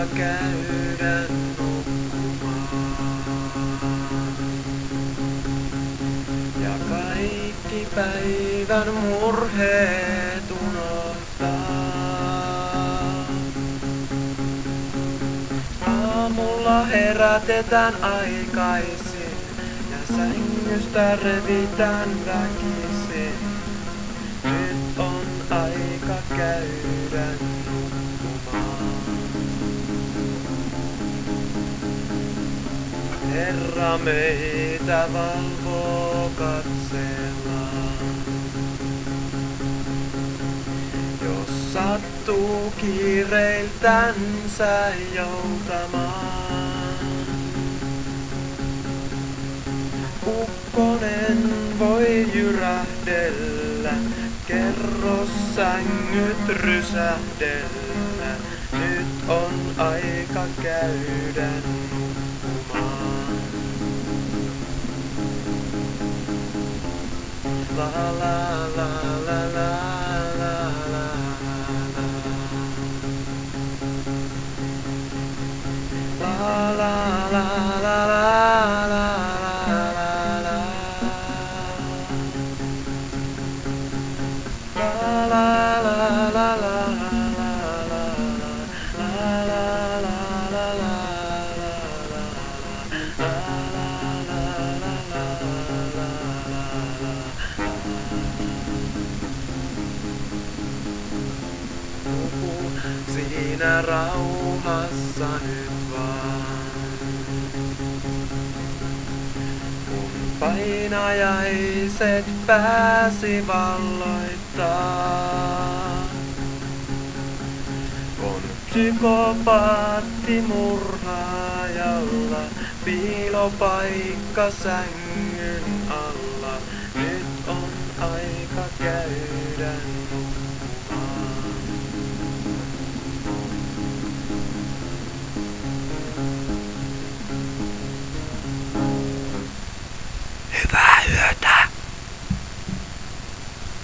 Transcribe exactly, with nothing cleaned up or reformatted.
käydä nukkumaan. Ja kaikki päivän murheet unohtaa. Aamulla herätetään aikaisin ja sängystä revitään väkisin. Nyt on aika käydä nukkumaan. Herra meitä valvoo katsellaan. Jos sattuu kiireiltänsä joutamaan, ukkonen voi jyrähdellä, kerrossängyt rysähdellä. Nyt on aika käydä nukkumaan. La la la la la la la la la la la la la. Siinä rauhassa nyt vaan, kun painajaiset pääsi valloittaa. On psykopaatti murhaajalla piilopaikka sängyn alla.